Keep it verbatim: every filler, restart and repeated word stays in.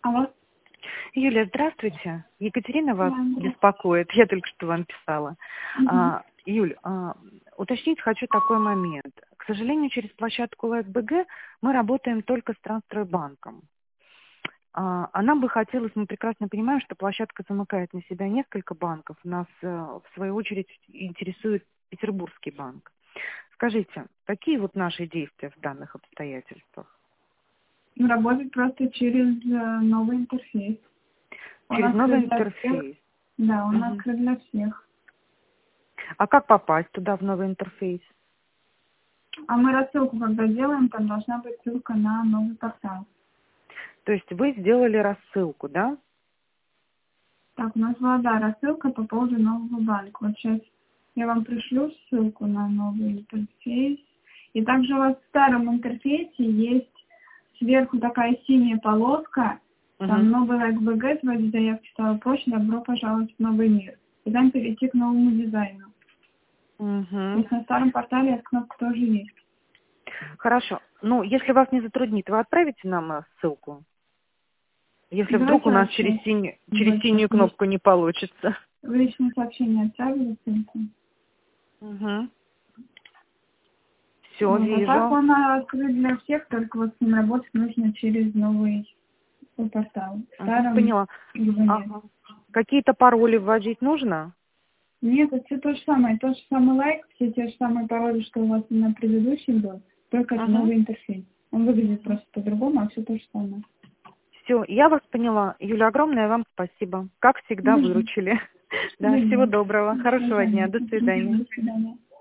Алло. Юлия, здравствуйте. Екатерина вас Да. беспокоит. Я только что вам писала. Мгм. А, Юль, а, уточнить хочу такой момент. К сожалению, через площадку ЛСБГ мы работаем только с Трансстройбанком. А, а нам бы хотелось, мы прекрасно понимаем, что площадка замыкает на себя несколько банков. Нас, э, в свою очередь, интересует Петербургский банк. Скажите, какие вот наши действия в данных обстоятельствах? Ну, работать просто через э, новый интерфейс. Он Через новый открыт для всех. интерфейс. Да, он Мгм. открыт для всех. А как попасть туда, в новый интерфейс? А мы рассылку, когда делаем, там должна быть ссылка на новый портал. То есть вы сделали рассылку, да? Так, у нас была, да, рассылка по поводу нового банка. Вот сейчас я вам пришлю ссылку на новый интерфейс. И также у вас в старом интерфейсе есть сверху такая синяя полоска. Там Угу. новый ЛСБГ, вроде заявки стала почта, добро пожаловать в новый мир. И там перейти к новому дизайну. То Угу. есть на старом портале эта кнопка тоже есть. Хорошо. Ну, если вас не затруднит, вы отправите нам э, ссылку? Если вдруг Давайте у нас вообще через, синюю, через больше синюю кнопку не получится. в личное сообщение отправили ссылку. Угу. Все, Вот. А так вижу. он открыт для всех, только вот с ним работать нужно через новый портал. В Угу. старом Поняла. его нет. Ага. Какие-то пароли вводить нужно? Нет, это все то же самое. Тот же самый лайк, все те же самые пароли, что у вас на предыдущем был, только это Угу. новый интерфейс. Он выглядит просто по-другому, а все то же самое. Все, я вас поняла. Юля, огромное вам спасибо. Как всегда, Мгм. выручили. Да, всего Мгм. доброго. До Хорошего дня. свидания. До свидания. До свидания.